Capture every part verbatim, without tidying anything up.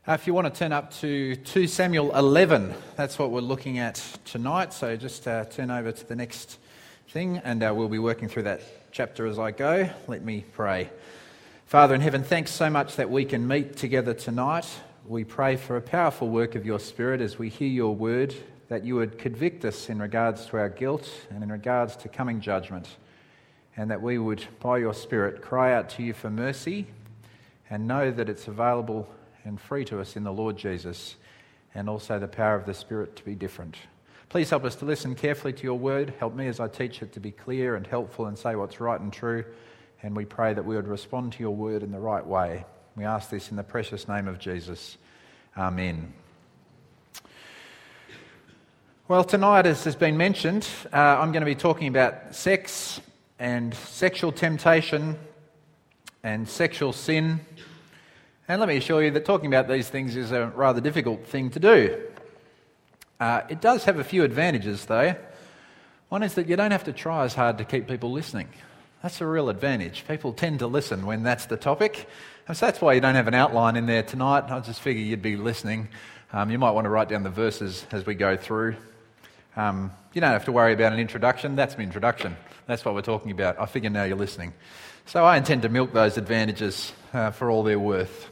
Uh, if you want to turn up to two Samuel eleven, that's what we're looking at tonight. So just uh, turn over to the next thing and uh, we'll be working through that chapter as I go. Let me pray. Father in heaven, thanks so much that we can meet together tonight. We pray for a powerful work of your Spirit as we hear your word, that you would convict us in regards to our guilt and in regards to coming judgment, and that we would, by your Spirit, cry out to you for mercy and know that it's available and free to us in the Lord Jesus, and also the power of the Spirit to be different. Please help us to listen carefully to your word. Help me as I teach it to be clear and helpful and say what's right and true. And we pray that we would respond to your word in the right way. We ask this in the precious name of Jesus. Amen. Well, tonight, as has been mentioned, uh, I'm going to be talking about sex and sexual temptation and sexual sin. And let me assure you that talking about these things is a rather difficult thing to do. Uh, it does have a few advantages, though. One is that you don't have to try as hard to keep people listening. That's a real advantage. People tend to listen when that's the topic. And so that's why you don't have an outline in there tonight. I just figure you'd be listening. Um, you might want to write down the verses as we go through. Um, you don't have to worry about an introduction. That's my introduction. That's what we're talking about. I figure now you're listening. So I intend to milk those advantages uh, for all they're worth.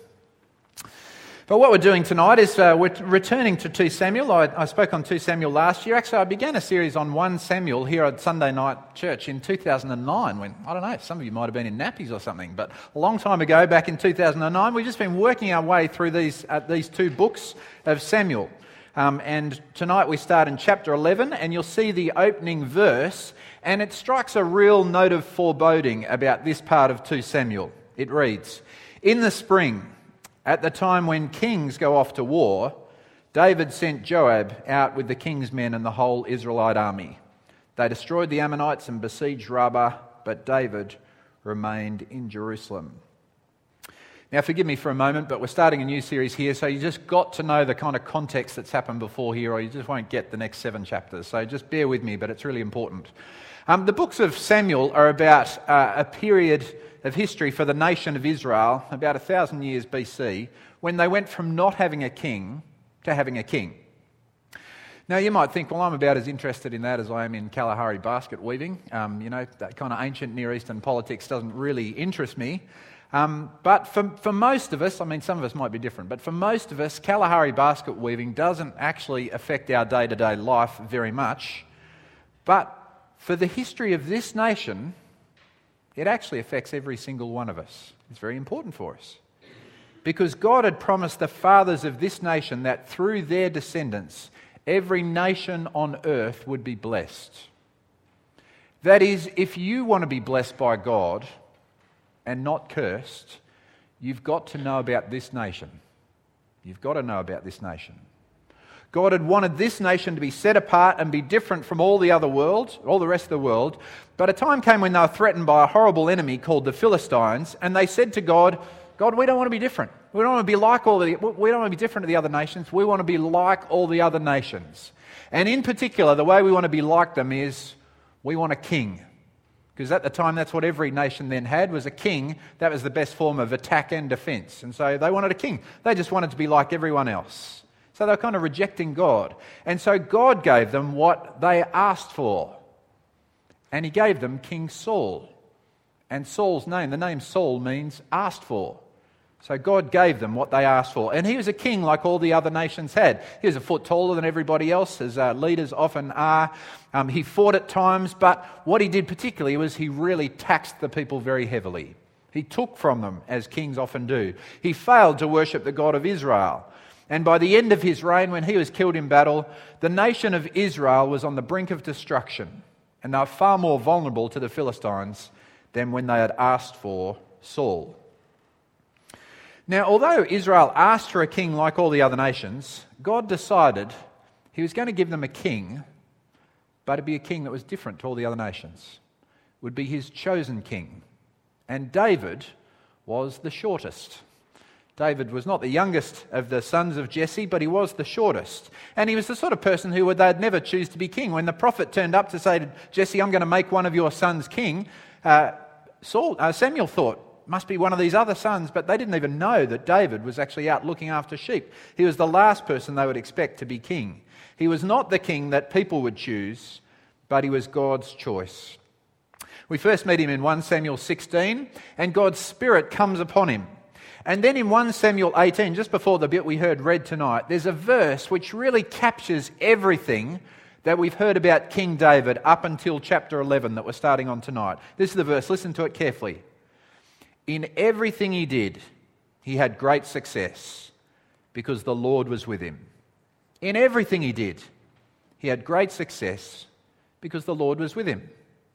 But what we're doing tonight is uh, we're returning to two Samuel. I, I spoke on two Samuel last year. Actually, I began a series on one Samuel here at Sunday Night Church in two thousand nine when, I don't know, some of you might have been in nappies or something, but a long time ago, back in two thousand nine, we've just been working our way through these uh, these two books of Samuel. Um, and tonight we start in chapter eleven, and you'll see the opening verse, and it strikes a real note of foreboding about this part of two Samuel. It reads, "In the spring, at the time when kings go off to war, David sent Joab out with the king's men and the whole Israelite army. They destroyed the Ammonites and besieged Rabbah, but David remained in Jerusalem." Now, forgive me for a moment, but we're starting a new series here, so you just got to know the kind of context that's happened before here, or you just won't get the next seven chapters. So just bear with me, but it's really important. Um, the books of Samuel are about uh, a period of history for the nation of Israel, about a thousand years B C, when they went from not having a king to having a king. Now, you might think, well, I'm about as interested in that as I am in Kalahari basket weaving. Um, you know, that kind of ancient Near Eastern politics doesn't really interest me. Um, but for, for most of us, I mean, some of us might be different, but for most of us, Kalahari basket weaving doesn't actually affect our day-to-day life very much. But for the history of this nation, it actually affects every single one of us. It's very important for us. Because God had promised the fathers of this nation that through their descendants, every nation on earth would be blessed. That is, if you want to be blessed by God and not cursed, you've got to know about this nation. You've got to know about this nation. God had wanted this nation to be set apart and be different from all the other world, all the rest of the world. But a time came when they were threatened by a horrible enemy called the Philistines, and they said to God, God, we don't want to be different. We don't want to be like all the, we don't want to be different to the other nations. We want to be like all the other nations. And in particular, the way we want to be like them is we want a king. Because at the time, that's what every nation then had, was a king. That was the best form of attack and defense. And so they wanted a king. They just wanted to be like everyone else. So they were kind of rejecting God. And so God gave them what they asked for. And he gave them King Saul. And Saul's name, the name Saul means asked for. So God gave them what they asked for. And he was a king like all the other nations had. He was a foot taller than everybody else, as uh, leaders often are. Um, he fought at times, but what he did particularly was he really taxed the people very heavily. He took from them, as kings often do. He failed to worship the God of Israel. And by the end of his reign, when he was killed in battle, the nation of Israel was on the brink of destruction. And they were far more vulnerable to the Philistines than when they had asked for Saul. Now, although Israel asked for a king like all the other nations, God decided he was going to give them a king, but it'd be a king that was different to all the other nations. It would be his chosen king. And David was the shortest. David was not the youngest of the sons of Jesse, but he was the shortest. And he was the sort of person who would they'd never choose to be king. When the prophet turned up to say to Jesse, I'm going to make one of your sons king, uh, Saul, uh, Samuel thought, must be one of these other sons, but they didn't even know that David was actually out looking after sheep. He was the last person they would expect to be king. He was not the king that people would choose, but he was God's choice. We first meet him in First Samuel sixteen, and God's Spirit comes upon him. And then in First Samuel eighteen, just before the bit we heard read tonight, there's a verse which really captures everything that we've heard about King David up until chapter eleven that we're starting on tonight. This is the verse, listen to it carefully. In everything he did, he had great success because the Lord was with him. In everything he did, he had great success because the Lord was with him.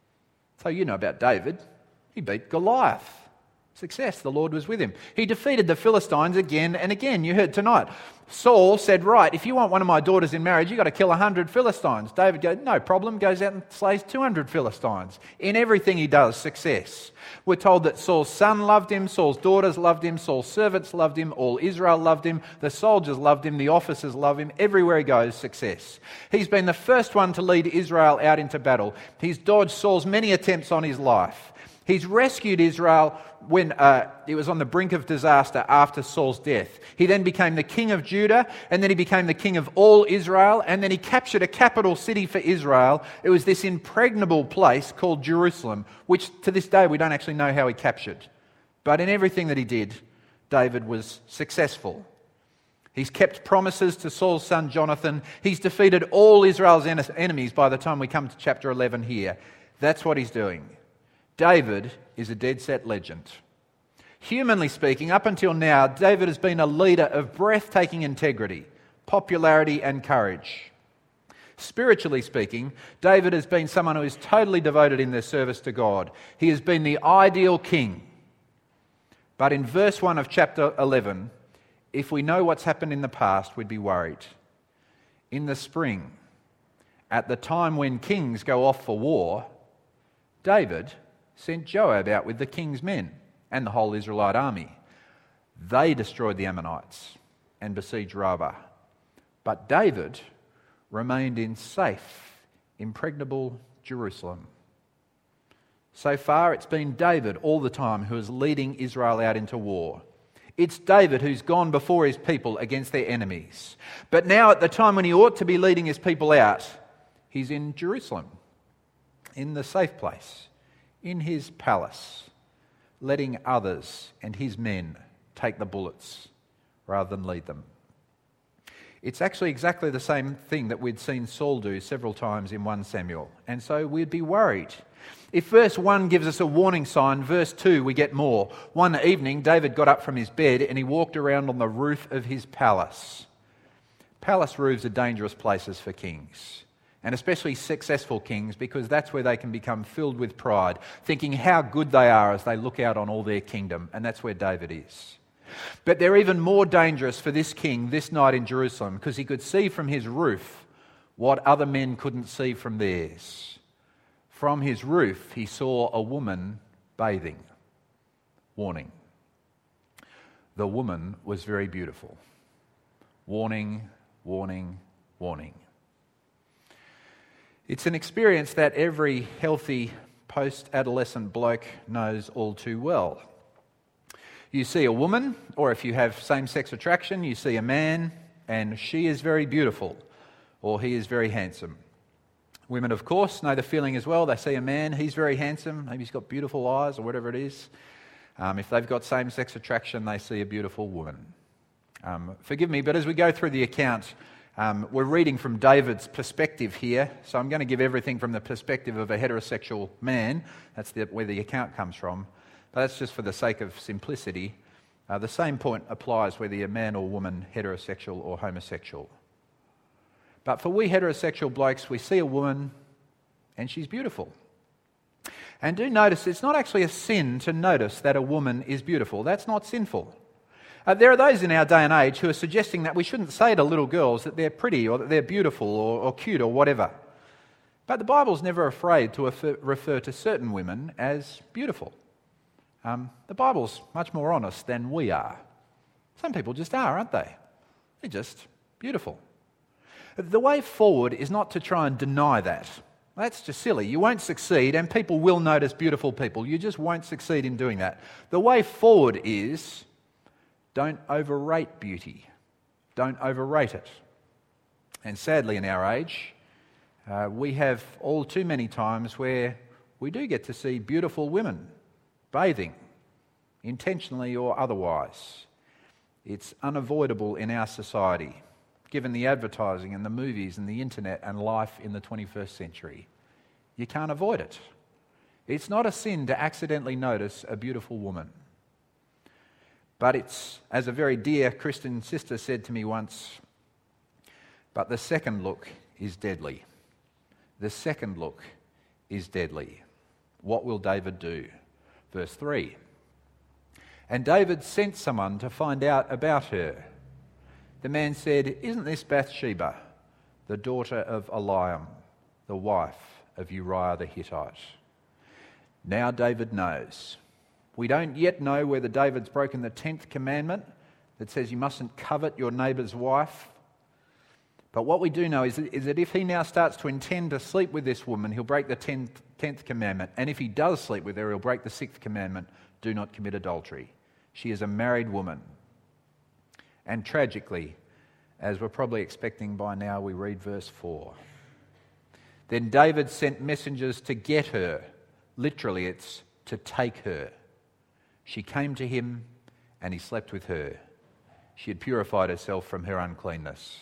So you know about David. He beat Goliath. Success, the Lord was with him. He defeated the Philistines again and again. You heard tonight. Saul said, right, if you want one of my daughters in marriage, you've got to kill one hundred Philistines. David goes, no problem, goes out and slays two hundred Philistines. In everything he does, success. We're told that Saul's son loved him, Saul's daughters loved him, Saul's servants loved him, all Israel loved him, the soldiers loved him, the officers loved him. Everywhere he goes, success. He's been the first one to lead Israel out into battle. He's dodged Saul's many attempts on his life. He's rescued Israel when uh, it was on the brink of disaster after Saul's death. He then became the king of Judah, and then he became the king of all Israel, and then he captured a capital city for Israel. It was this impregnable place called Jerusalem, which to this day we don't actually know how he captured. But in everything that he did, David was successful. He's kept promises to Saul's son Jonathan. He's defeated all Israel's en- enemies by the time we come to chapter eleven here. That's what he's doing. David is a dead set legend. Humanly speaking, up until now, David has been a leader of breathtaking integrity, popularity and courage. Spiritually speaking, David has been someone who is totally devoted in their service to God. He has been the ideal king. But in verse one of chapter eleven, if we know what's happened in the past, we'd be worried. In the spring, at the time when kings go off for war, David sent Joab out with the king's men and the whole Israelite army. They destroyed the Ammonites and besieged Rabbah. But David remained in safe, impregnable Jerusalem. So far, it's been David all the time who is leading Israel out into war. It's David who's gone before his people against their enemies. But now, at the time when he ought to be leading his people out, he's in Jerusalem, in the safe place, in his palace, letting others and his men take the bullets rather than lead them. It's actually exactly the same thing that we'd seen Saul do several times in First Samuel, and so we'd be worried. If verse one gives us a warning sign, verse two we get more. One evening, David got up from his bed and he walked around on the roof of his palace. Palace roofs are dangerous places for kings, and especially successful kings, because that's where they can become filled with pride, thinking how good they are as they look out on all their kingdom, and that's where David is. But they're even more dangerous for this king this night in Jerusalem, because he could see from his roof what other men couldn't see from theirs. From his roof, he saw a woman bathing. Warning. The woman was very beautiful. Warning, warning, warning. It's an experience that every healthy post-adolescent bloke knows all too well. You see a woman, or if you have same-sex attraction, you see a man, and she is very beautiful, or he is very handsome. Women, of course, know the feeling as well. They see a man, he's very handsome, maybe he's got beautiful eyes, or whatever it is. Um, if they've got same-sex attraction, they see a beautiful woman. Um, forgive me, but as we go through the account, Um, we're reading from David's perspective here, so I'm going to give everything from the perspective of a heterosexual man. That's the, where the account comes from. But that's just for the sake of simplicity. Uh, the same point applies whether you're man or woman, heterosexual or homosexual. But for we heterosexual blokes, we see a woman and she's beautiful. And do notice, it's not actually a sin to notice that a woman is beautiful. That's not sinful. Uh, there are those in our day and age who are suggesting that we shouldn't say to little girls that they're pretty or that they're beautiful or, or cute or whatever. But the Bible's never afraid to refer, refer to certain women as beautiful. Um, the Bible's much more honest than we are. Some people just are, aren't they? They're just beautiful. The way forward is not to try and deny that. That's just silly. You won't succeed, and people will notice beautiful people. You just won't succeed in doing that. The way forward is don't overrate beauty. Don't overrate it. And sadly, in our age, uh, we have all too many times where we do get to see beautiful women bathing, intentionally or otherwise. It's unavoidable in our society, given the advertising and the movies and the internet and life in the twenty-first century. You can't avoid it. It's not a sin to accidentally notice a beautiful woman. But it's, as a very dear Christian sister said to me once, but the second look is deadly. The second look is deadly. What will David do? Verse three. And David sent someone to find out about her. The man said, "Isn't this Bathsheba, the daughter of Eliam, the wife of Uriah the Hittite?" Now David knows. We don't yet know whether David's broken the tenth commandment that says you mustn't covet your neighbour's wife. But what we do know is that, is that if he now starts to intend to sleep with this woman, he'll break the tenth, tenth commandment. And if he does sleep with her, he'll break the sixth commandment, do not commit adultery. She is a married woman. And tragically, as we're probably expecting by now, we read verse four. Then David sent messengers to get her. Literally, it's to take her. She came to him and he slept with her. She had purified herself from her uncleanness.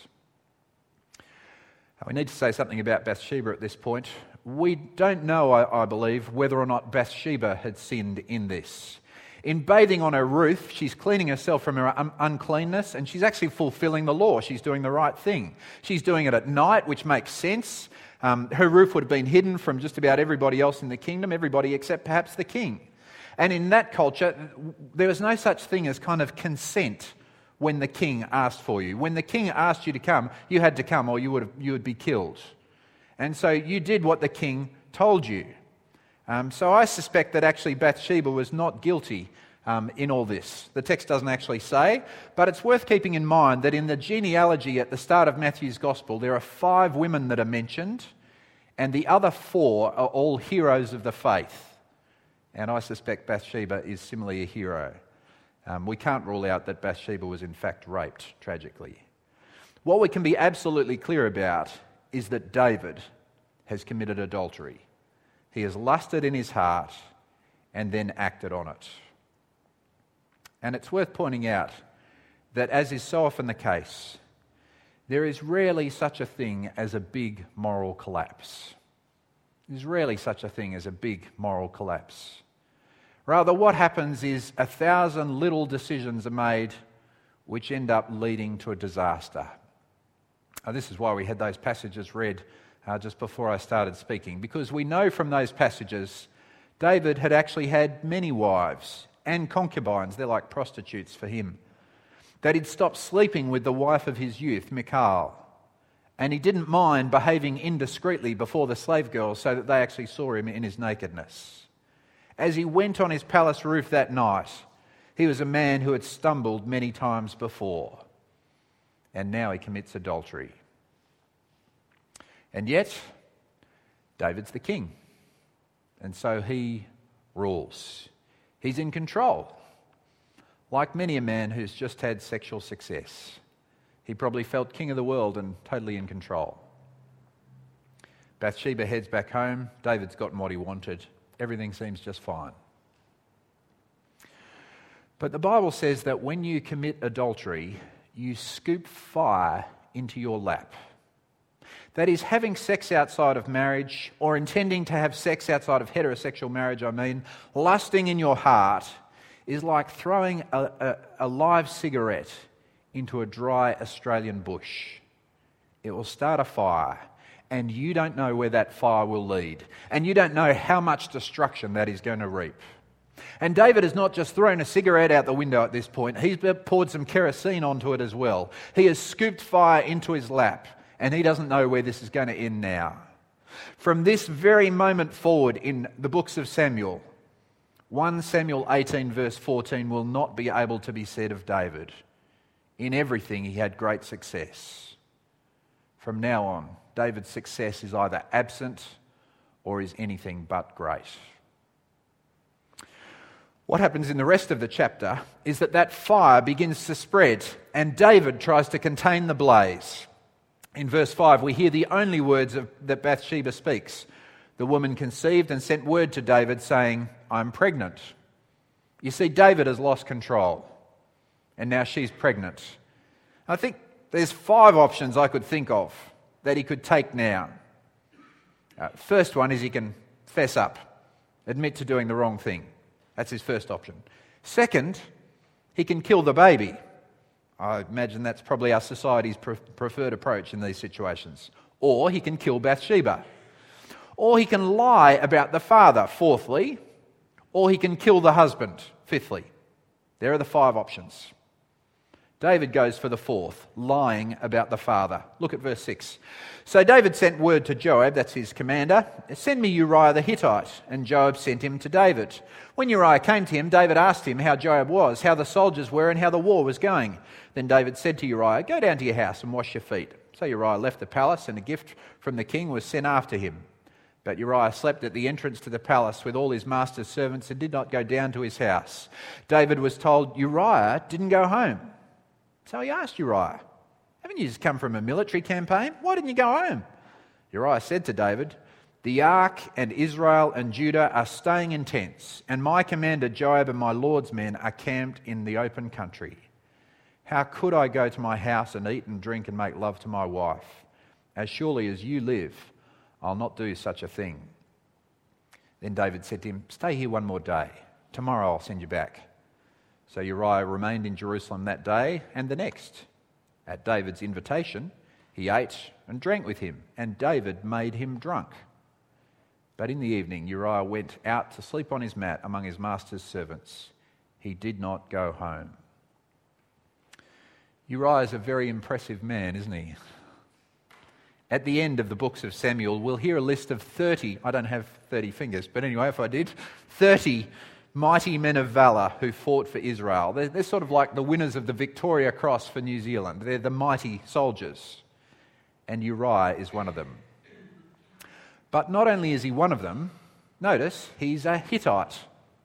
We need to say something about Bathsheba at this point. We don't know, I, I believe, whether or not Bathsheba had sinned in this. In bathing on her roof, she's cleaning herself from her un- uncleanness, and she's actually fulfilling the law. She's doing the right thing. She's doing it at night, which makes sense. Um, her roof would have been hidden from just about everybody else in the kingdom, everybody except perhaps the king. And in that culture, there was no such thing as kind of consent when the king asked for you. When the king asked you to come, you had to come or you would have, you would be killed. And so you did what the king told you. Um, so I suspect that actually Bathsheba was not guilty um, in all this. The text doesn't actually say, but it's worth keeping in mind that in the genealogy at the start of Matthew's Gospel, there are five women that are mentioned, and the other four are all heroes of the faith. And I suspect Bathsheba is similarly a hero. Um, we can't rule out that Bathsheba was in fact raped, tragically. What we can be absolutely clear about is that David has committed adultery. He has lusted in his heart and then acted on it. And it's worth pointing out that, as is so often the case, there is rarely such a thing as a big moral collapse. There's rarely such a thing as a big moral collapse. Rather, what happens is a thousand little decisions are made which end up leading to a disaster. Now, this is why we had those passages read uh, just before I started speaking, because we know from those passages David had actually had many wives and concubines. They're like prostitutes for him. That he'd stopped sleeping with the wife of his youth, Michal, and he didn't mind behaving indiscreetly before the slave girls so that they actually saw him in his nakedness. As he went on his palace roof that night, he was a man who had stumbled many times before, and now he commits adultery. And yet, David's the king, and so he rules. He's in control. Like many a man who's just had sexual success, he probably felt king of the world and totally in control. Bathsheba heads back home. David's gotten what he wanted. Everything seems just fine. But the Bible says that when you commit adultery, you scoop fire into your lap. That is, having sex outside of marriage, or intending to have sex outside of heterosexual marriage, I mean, lusting in your heart, is like throwing a, a, a live cigarette into a dry Australian bush. It will start a fire, and you don't know where that fire will lead, and you don't know how much destruction that is going to reap. And David has not just thrown a cigarette out the window at this point, he's poured some kerosene onto it as well. He has scooped fire into his lap, and he doesn't know where this is going to end now. From this very moment forward in the books of Samuel, First Samuel eighteen verse fourteen will not be able to be said of David. In everything he had great success. From now on, David's success is either absent or is anything but great. What happens in the rest of the chapter is that that fire begins to spread, and David tries to contain the blaze. In verse five, we hear the only words of, that Bathsheba speaks. The woman conceived and sent word to David saying, "I'm pregnant." You see, David has lost control, and now she's pregnant. I think there's five options I could think of that he could take now. Uh, first one is he can fess up, admit to doing the wrong thing. That's his first option. Second, he can kill the baby. I imagine that's probably our society's pre- preferred approach in these situations. Or he can kill Bathsheba. Or he can lie about the father, fourthly. Or he can kill the husband, fifthly. There are the five options. David goes for the fourth, lying about the father. Look at verse six. So David sent word to Joab, that's his commander, "Send me Uriah the Hittite." And Joab sent him to David. When Uriah came to him, David asked him how Joab was, how the soldiers were, and how the war was going. Then David said to Uriah, "Go down to your house and wash your feet." So Uriah left the palace, and a gift from the king was sent after him. But Uriah slept at the entrance to the palace with all his master's servants and did not go down to his house. David was told Uriah didn't go home. So he asked Uriah, "Haven't you just come from a military campaign? Why didn't you go home?" Uriah said to David, "The ark and Israel and Judah are staying in tents, and my commander Joab and my lord's men are camped in the open country. How could I go to my house and eat and drink and make love to my wife? As surely as you live, I'll not do such a thing." Then David said to him, "Stay here one more day. Tomorrow I'll send you back." So Uriah remained in Jerusalem that day and the next. At David's invitation, he ate and drank with him, and David made him drunk. But in the evening, Uriah went out to sleep on his mat among his master's servants. He did not go home. Uriah is a very impressive man, isn't he? At the end of the books of Samuel, we'll hear a list of thirty, I don't have thirty fingers, but anyway, if I did, thirty mighty men of valour who fought for Israel. They're, they're sort of like the winners of the Victoria Cross for New Zealand. They're the mighty soldiers. And Uriah is one of them. But not only is he one of them, notice, he's a Hittite.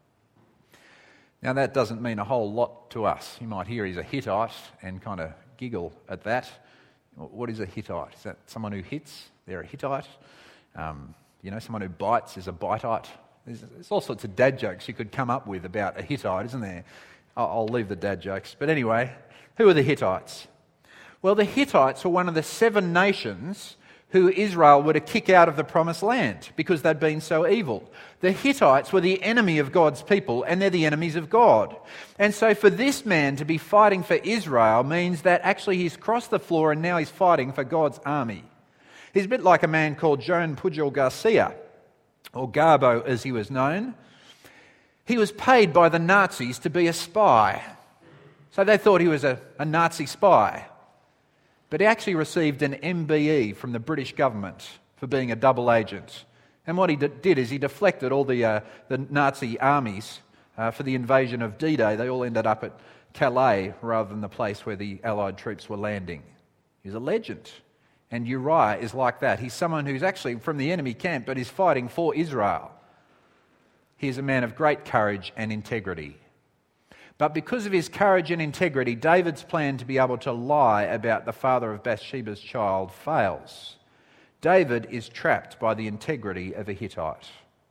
Now that doesn't mean a whole lot to us. You might hear he's a Hittite and kind of giggle at that. What is a Hittite? Is that someone who hits? They're a Hittite. Um, you know, someone who bites is a Bitite. There's, there's all sorts of dad jokes you could come up with about a Hittite, isn't there? I'll, I'll leave the dad jokes. But anyway, who are the Hittites? Well, the Hittites were one of the seven nations who Israel were to kick out of the promised land because they'd been so evil. The Hittites were the enemy of God's people, and they're the enemies of God. And so for this man to be fighting for Israel means that actually he's crossed the floor and now he's fighting for God's army. He's a bit like a man called Joan Pujol Garcia, or Garbo as he was known. He was paid by the Nazis to be a spy. So they thought he was a, a Nazi spy. But he actually received an M B E from the British government for being a double agent. And what he d- did is he deflected all the, uh, the Nazi armies uh, for the invasion of D-Day. They all ended up at Calais rather than the place where the Allied troops were landing. He's a legend. And Uriah is like that. He's someone who's actually from the enemy camp, but is fighting for Israel. He is a man of great courage and integrity. But because of his courage and integrity, David's plan to be able to lie about the father of Bathsheba's child fails. David is trapped by the integrity of a Hittite.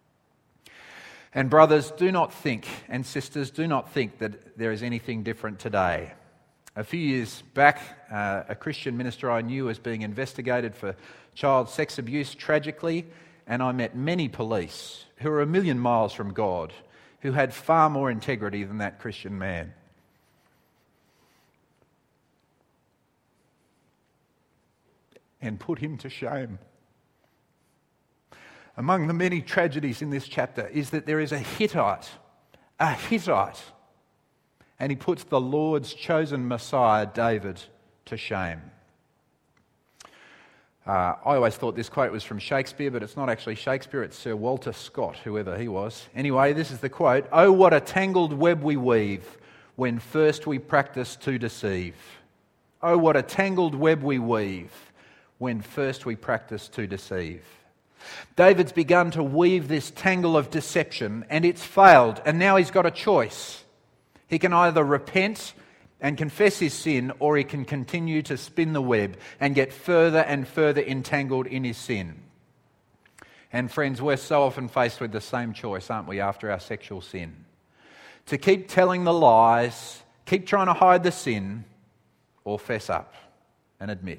And brothers, do not think, and sisters, do not think that there is anything different today. A few years back, uh, a Christian minister I knew was being investigated for child sex abuse tragically, and I met many police who were a million miles from God, who had far more integrity than that Christian man. And put him to shame. Among the many tragedies in this chapter is that there is a Hittite, a Hittite, and he puts the Lord's chosen Messiah, David, to shame. Uh, I always thought this quote was from Shakespeare, but it's not actually Shakespeare, it's Sir Walter Scott, whoever he was. Anyway, this is the quote: "Oh, what a tangled web we weave when first we practice to deceive. Oh, what a tangled web we weave when first we practice to deceive." David's begun to weave this tangle of deception, and it's failed, and now he's got a choice. He can either repent and confess his sin, or he can continue to spin the web and get further and further entangled in his sin. And friends, we're so often faced with the same choice, aren't we, after our sexual sin? To keep telling the lies, keep trying to hide the sin, or fess up and admit.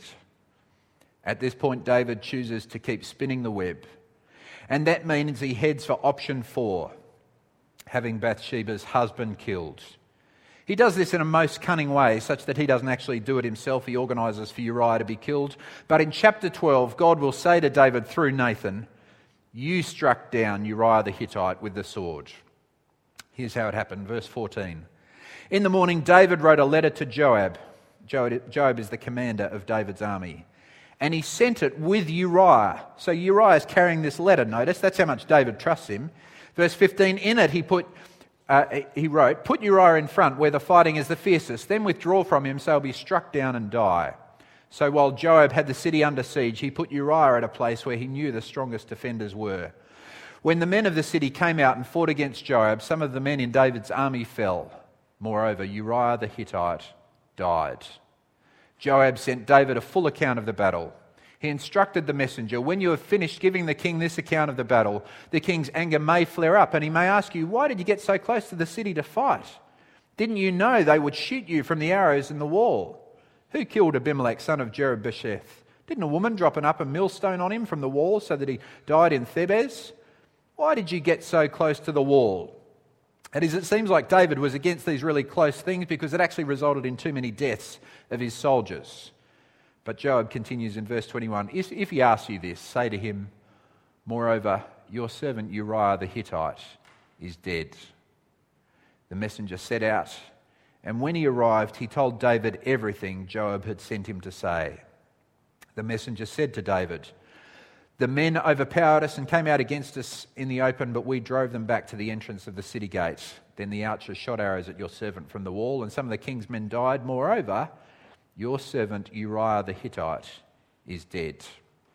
At this point, David chooses to keep spinning the web. And that means he heads for option four, having Bathsheba's husband killed. He does this in a most cunning way, such that he doesn't actually do it himself. He organises for Uriah to be killed. But in chapter twelve, God will say to David through Nathan, "You struck down Uriah the Hittite with the sword." Here's how it happened, verse fourteen. In the morning, David wrote a letter to Joab. Joab is the commander of David's army. And he sent it with Uriah. So Uriah is carrying this letter, notice. That's how much David trusts him. Verse fifteen, in it he put, uh, he wrote, "Put Uriah in front where the fighting is the fiercest, then withdraw from him so he'll be struck down and die." So while Joab had the city under siege, he put Uriah at a place where he knew the strongest defenders were. When the men of the city came out and fought against Joab, some of the men in David's army fell. Moreover, Uriah the Hittite died. Joab sent David a full account of the battle. He instructed the messenger, "When you have finished giving the king this account of the battle, the king's anger may flare up, and he may ask you, 'Why did you get so close to the city to fight? Didn't you know they would shoot you from the arrows in the wall? Who killed Abimelech, son of Jerubbesheth? Didn't a woman drop an upper millstone on him from the wall so that he died in Thebez? Why did you get so close to the wall?'" That is, it seems like David was against these really close things because it actually resulted in too many deaths of his soldiers. But Joab continues in verse twenty-one, if, if he asks you this, say to him, "Moreover, your servant Uriah the Hittite is dead." The messenger set out, and when he arrived, he told David everything Joab had sent him to say. The messenger said to David, "The men overpowered us and came out against us in the open, but we drove them back to the entrance of the city gate. Then the archers shot arrows at your servant from the wall, and some of the king's men died. Moreover, your servant Uriah the Hittite is dead."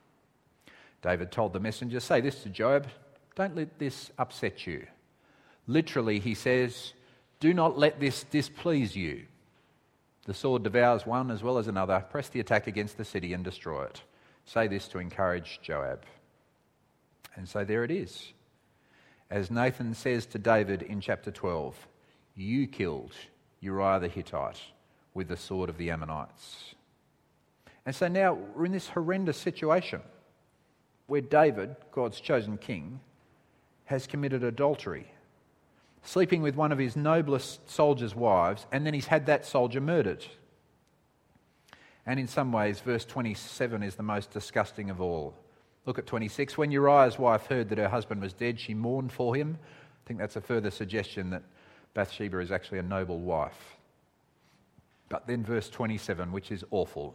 David told the messenger, "Say this to Joab, don't let this upset you." Literally, he says, "Do not let this displease you. The sword devours one as well as another. Press the attack against the city and destroy it. Say this to encourage Joab." And so there it is. As Nathan says to David in chapter twelve, "You killed Uriah the Hittite with the sword of the Ammonites." And so now we're in this horrendous situation where David, God's chosen king, has committed adultery, sleeping with one of his noblest soldiers' wives, and then he's had that soldier murdered. And in some ways, verse twenty-seven is the most disgusting of all. Look at twenty-six. When Uriah's wife heard that her husband was dead, she mourned for him. I think that's a further suggestion that Bathsheba is actually a noble wife. But then verse twenty-seven, which is awful.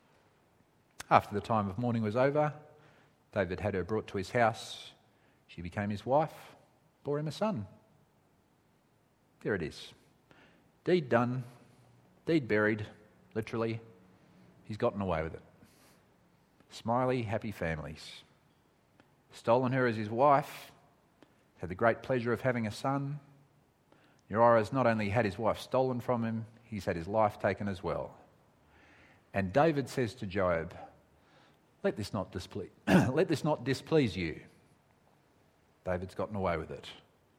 After the time of mourning was over, David had her brought to his house. She became his wife, bore him a son. There it is. Deed done, deed buried, literally. He's gotten away with it. Smiley, happy families. Stolen her as his wife, had the great pleasure of having a son. Uriah has not only had his wife stolen from him, he's had his life taken as well. And David says to Joab, let this not displease, let this not displease you. David's gotten away with it.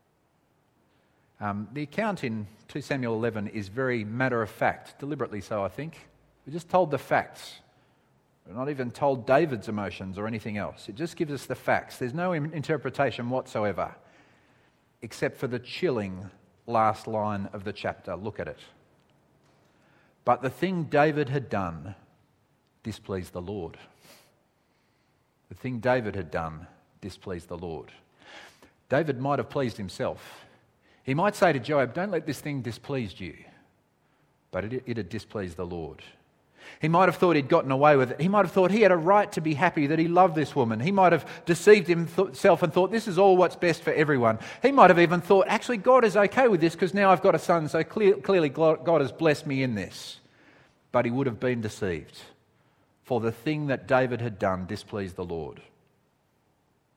Um, the account in two Samuel eleven is very matter of fact, deliberately so, I think. We're just told the facts. We're not even told David's emotions or anything else. It just gives us the facts. There's no interpretation whatsoever, except for the chilling last line of the chapter. Look at it. But the thing David had done displeased the Lord. The thing David had done displeased the Lord. David might have pleased himself. He might say to Joab, don't let this thing displease you. But it, it had displeased the Lord. He might have thought he'd gotten away with it. He might have thought he had a right to be happy that he loved this woman. He might have deceived himself and thought this is all what's best for everyone. He might have even thought, actually, God is okay with this because now I've got a son, so clear, clearly God has blessed me in this. But he would have been deceived, for the thing that David had done displeased the Lord.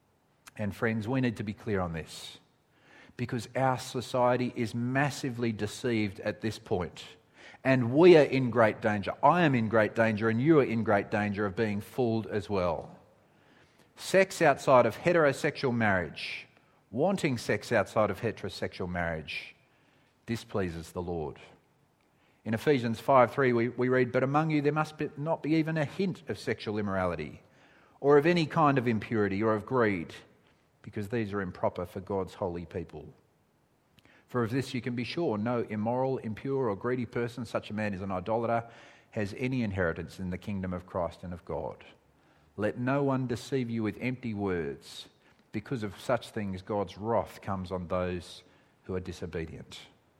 And friends, we need to be clear on this, because our society is massively deceived at this point. And we are in great danger. I am in great danger, and you are in great danger of being fooled as well. Sex outside of heterosexual marriage, wanting sex outside of heterosexual marriage, displeases the Lord. In Ephesians five three we, we read, "But among you there must be, not be even a hint of sexual immorality, or of any kind of impurity, or of greed, because these are improper for God's holy people. For of this you can be sure, no immoral, impure, or greedy person, such a man is an idolater, has any inheritance in the kingdom of Christ and of God. Let no one deceive you with empty words. Because of such things, God's wrath comes on those who are disobedient."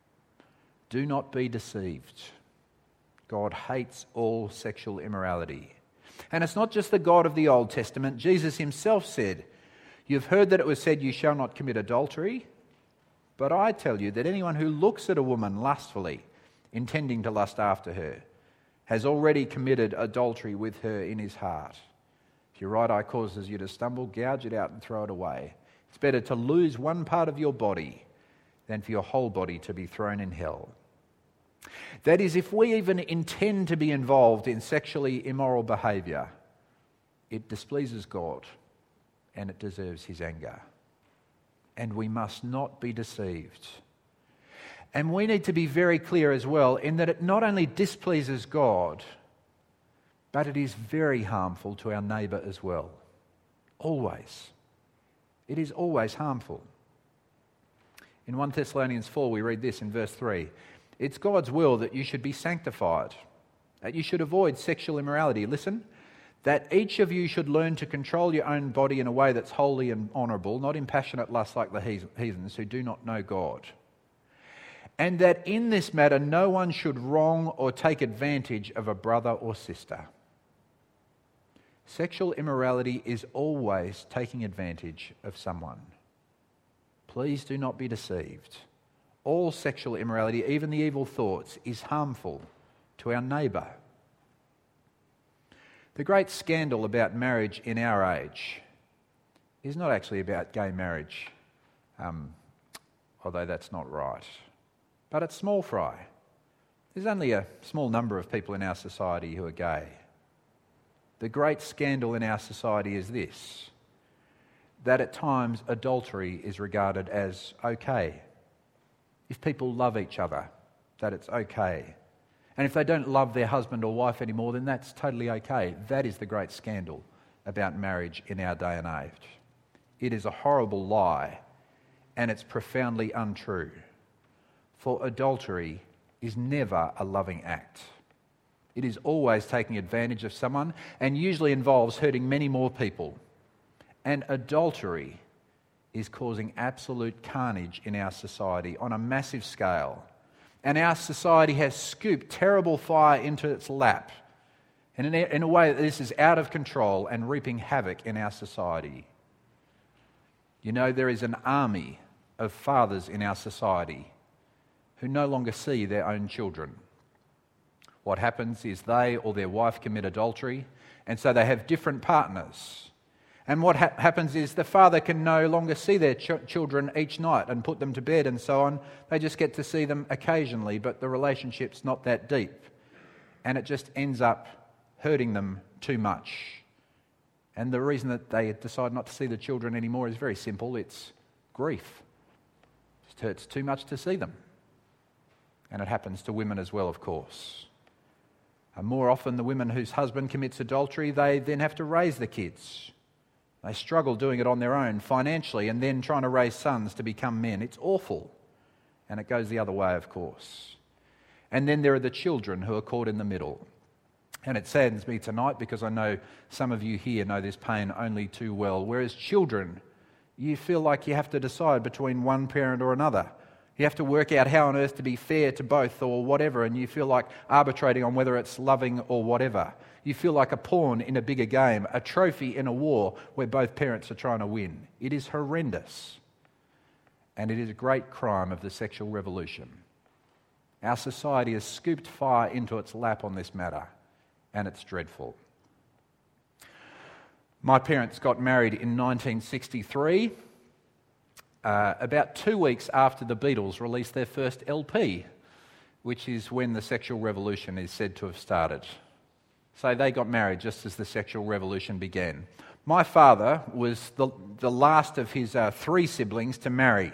Do not be deceived. God hates all sexual immorality. And it's not just the God of the Old Testament. Jesus himself said, "You've heard that it was said, 'You shall not commit adultery.' But I tell you that anyone who looks at a woman lustfully, intending to lust after her, has already committed adultery with her in his heart. If your right eye causes you to stumble, gouge it out and throw it away. It's better to lose one part of your body than for your whole body to be thrown in hell." That is, if we even intend to be involved in sexually immoral behaviour, it displeases God and it deserves his anger. And we must not be deceived. And we need to be very clear as well in that it not only displeases God, but it is very harmful to our neighbour as well. Always. It is always harmful. In First Thessalonians four, we read this in verse three. "It's God's will that you should be sanctified, that you should avoid sexual immorality." Listen, "that each of you should learn to control your own body in a way that's holy and honourable, not in passionate lust like the heathens who do not know God. And that in this matter no one should wrong or take advantage of a brother or sister." Sexual immorality is always taking advantage of someone. Please do not be deceived. All sexual immorality, even the evil thoughts, is harmful to our neighbour. The great scandal about marriage in our age is not actually about gay marriage, um, although that's not right, but it's small fry. There's only a small number of people in our society who are gay. The great scandal in our society is this, that at times adultery is regarded as okay. If people love each other, that it's okay. And if they don't love their husband or wife anymore, then that's totally okay. That is the great scandal about marriage in our day and age. It is a horrible lie, and it's profoundly untrue. For adultery is never a loving act. It is always taking advantage of someone and usually involves hurting many more people. And adultery is causing absolute carnage in our society on a massive scale. And our society has scooped terrible fire into its lap. And in a, in a way, this is out of control and reaping havoc in our society. You know, there is an army of fathers in our society who no longer see their own children. What happens is they or their wife commit adultery, and so they have different partners. And what ha- happens is the father can no longer see their ch- children each night and put them to bed and so on. They just get to see them occasionally, but the relationship's not that deep. And it just ends up hurting them too much. And the reason that they decide not to see the children anymore is very simple. It's grief. It just hurts too much to see them. And it happens to women as well, of course. And more often, the women whose husband commits adultery, they then have to raise the kids. They struggle doing it on their own financially and then trying to raise sons to become men. It's awful. And it goes the other way, of course. And then there are the children who are caught in the middle. And it saddens me tonight because I know some of you here know this pain only too well. Whereas children, you feel like you have to decide between one parent or another. You have to work out how on earth to be fair to both or whatever, and you feel like arbitrating on whether it's loving or whatever. You feel like a pawn in a bigger game, a trophy in a war where both parents are trying to win. It is horrendous, and it is a great crime of the sexual revolution. Our society has scooped fire into its lap on this matter, and it's dreadful. My parents got married in nineteen sixty-three, uh, about two weeks after the Beatles released their first L P, which is when the sexual revolution is said to have started. So they got married just as the sexual revolution began. My father was the, the last of his uh, three siblings to marry.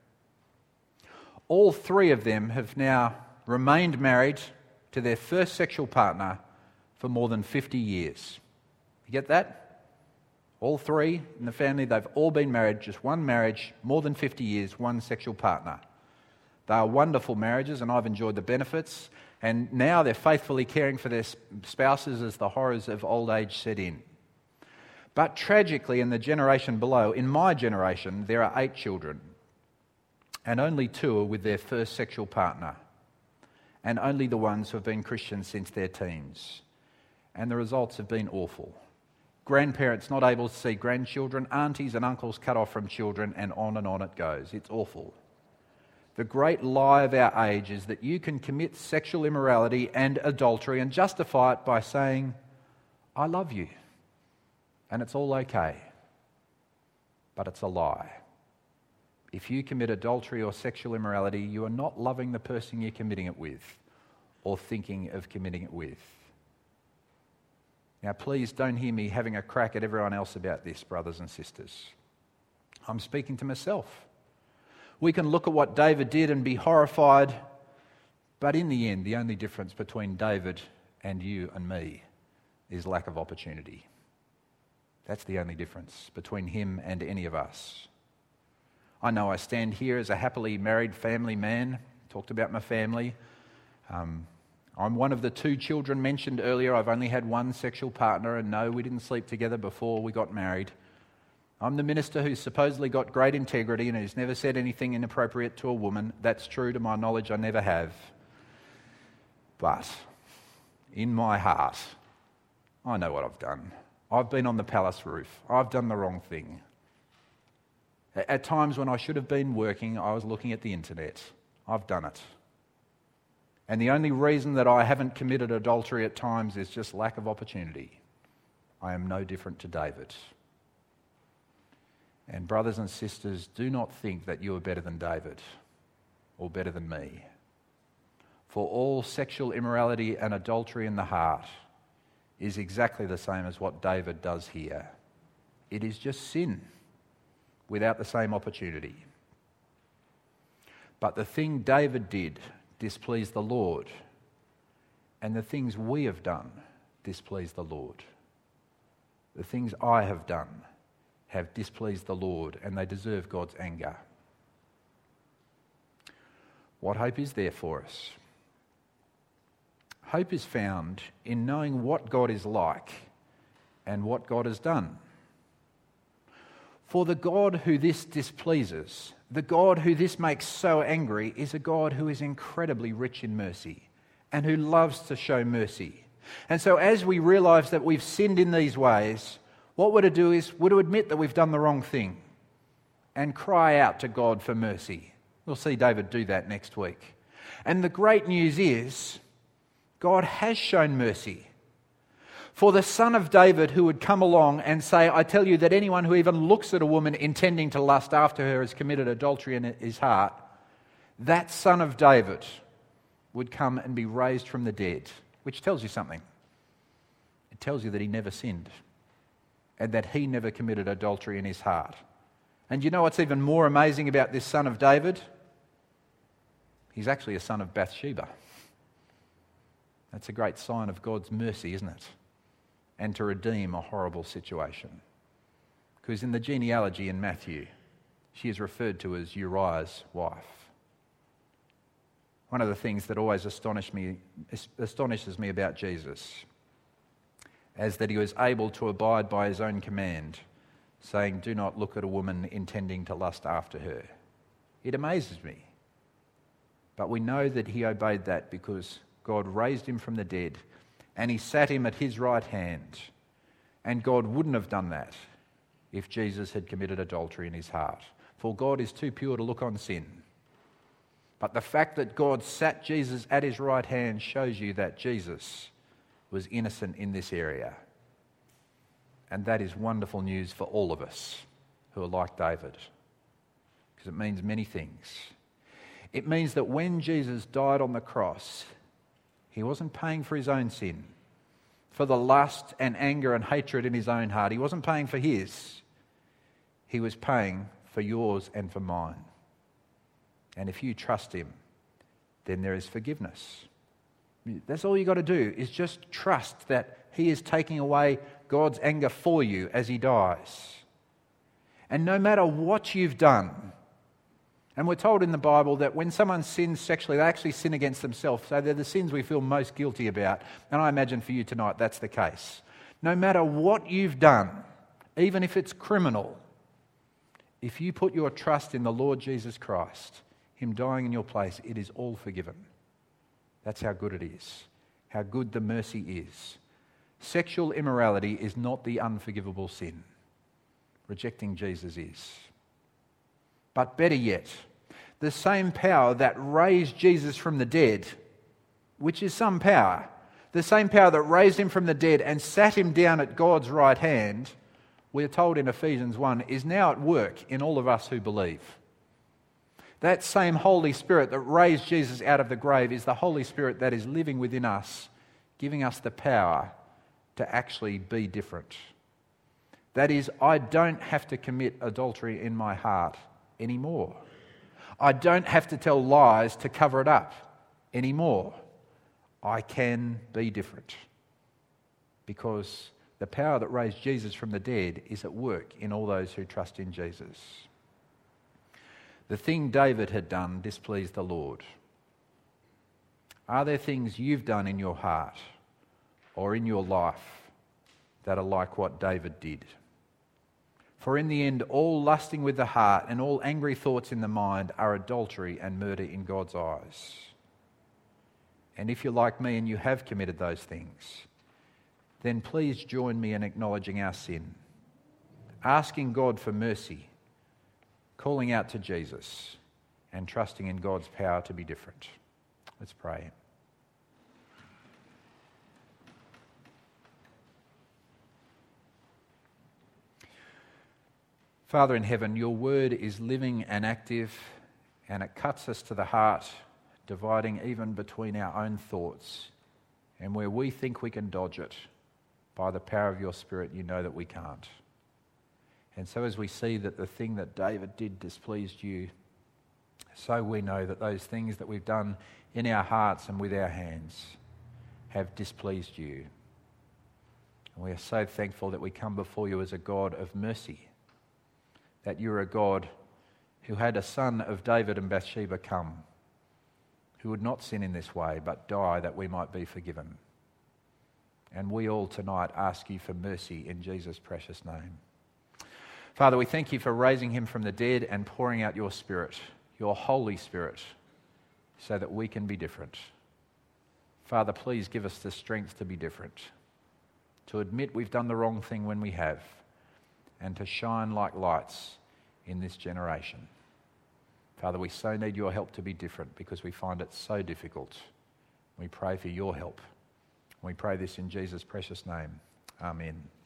All three of them have now remained married to their first sexual partner for more than fifty years. You get that? All three in the family, they've all been married, just one marriage, more than fifty years, one sexual partner. They are wonderful marriages and I've enjoyed the benefits, and now they're faithfully caring for their spouses as the horrors of old age set in. But tragically, in the generation below, in my generation, there are eight children, and only two are with their first sexual partner, and only the ones who have been Christians since their teens. And the results have been awful. Grandparents not able to see grandchildren, aunties and uncles cut off from children, and on and on it goes. It's awful. The great lie of our age is that you can commit sexual immorality and adultery and justify it by saying, I love you, and it's all okay. But it's a lie. If you commit adultery or sexual immorality, you are not loving the person you're committing it with or thinking of committing it with. Now, please don't hear me having a crack at everyone else about this, brothers and sisters. I'm speaking to myself. We can look at what David did and be horrified, but in the end, the only difference between David and you and me is lack of opportunity. That's the only difference between him and any of us. I know I stand here as a happily married family man, talked about my family. Um, I'm one of the two children mentioned earlier. I've only had one sexual partner, and no, we didn't sleep together before we got married. I'm the minister who's supposedly got great integrity and who's never said anything inappropriate to a woman. That's true, to my knowledge, I never have. But in my heart, I know what I've done. I've been on the palace roof. I've done the wrong thing. At times when I should have been working, I was looking at the internet. I've done it. And the only reason that I haven't committed adultery at times is just lack of opportunity. I am no different to David. And brothers and sisters, do not think that you are better than David or better than me. For all sexual immorality and adultery in the heart is exactly the same as what David does here. It is just sin without the same opportunity. But the thing David did displeased the Lord, and the things we have done displease the Lord. The things I have done have displeased the Lord, and they deserve God's anger. What hope is there for us? Hope is found in knowing what God is like and what God has done. For the God who this displeases, the God who this makes so angry, is a God who is incredibly rich in mercy and who loves to show mercy. And so as we realise that we've sinned in these ways, what we're to do is we're to admit that we've done the wrong thing and cry out to God for mercy. We'll see David do that next week. And the great news is God has shown mercy. For the son of David who would come along and say, I tell you that anyone who even looks at a woman intending to lust after her has committed adultery in his heart, that son of David would come and be raised from the dead, which tells you something. It tells you that he never sinned and that he never committed adultery in his heart. And you know what's even more amazing about this son of David? He's actually a son of Bathsheba. That's a great sign of God's mercy, isn't it? And to redeem a horrible situation. Because in the genealogy in Matthew, she is referred to as Uriah's wife. One of the things that always astonished me, astonishes me about Jesus is that he was able to abide by his own command, saying, do not look at a woman intending to lust after her. It amazes me. But we know that he obeyed that because God raised him from the dead and he sat him at his right hand. And God wouldn't have done that if Jesus had committed adultery in his heart. For God is too pure to look on sin. But the fact that God sat Jesus at his right hand shows you that Jesus was innocent in this area. And that is wonderful news for all of us who are like David, because it means many things. It means that when Jesus died on the cross, he wasn't paying for his own sin, for the lust and anger and hatred in his own heart. He wasn't paying for his. He was paying for yours and for mine. And if you trust him, then there is forgiveness. That's all you got to do, is just trust that he is taking away God's anger for you as he dies. And no matter what you've done, and we're told in the Bible that when someone sins sexually, they actually sin against themselves. So they're the sins we feel most guilty about. And I imagine for you tonight that's the case. No matter what you've done, even if it's criminal, if you put your trust in the Lord Jesus Christ, him dying in your place, it is all forgiven. That's how good it is, how good the mercy is. Sexual immorality is not the unforgivable sin. Rejecting Jesus is. But better yet, the same power that raised Jesus from the dead, which is some power, the same power that raised him from the dead and sat him down at God's right hand, we're told in Ephesians one, is now at work in all of us who believe. That same Holy Spirit that raised Jesus out of the grave is the Holy Spirit that is living within us, giving us the power to actually be different. That is, I don't have to commit adultery in my heart anymore. I don't have to tell lies to cover it up anymore. I can be different because the power that raised Jesus from the dead is at work in all those who trust in Jesus. The thing David had done displeased the Lord. Are there things you've done in your heart or in your life that are like what David did? For in the end, all lusting with the heart and all angry thoughts in the mind are adultery and murder in God's eyes. And if you're like me and you have committed those things, then please join me in acknowledging our sin, asking God for mercy, calling out to Jesus, and trusting in God's power to be different. Let's pray. Father in heaven, your word is living and active, and it cuts us to the heart, dividing even between our own thoughts. And where we think we can dodge it, by the power of your Spirit, you know that we can't. And so as we see that the thing that David did displeased you, so we know that those things that we've done in our hearts and with our hands have displeased you. And we are so thankful that we come before you as a God of mercy, that you're a God who had a son of David and Bathsheba come, who would not sin in this way, but die that we might be forgiven. And we all tonight ask you for mercy in Jesus' precious name. Father, we thank you for raising him from the dead and pouring out your Spirit, your Holy Spirit, so that we can be different. Father, please give us the strength to be different, to admit we've done the wrong thing when we have, and to shine like lights in this generation. Father, we so need your help to be different because we find it so difficult. We pray for your help. We pray this in Jesus' precious name. Amen.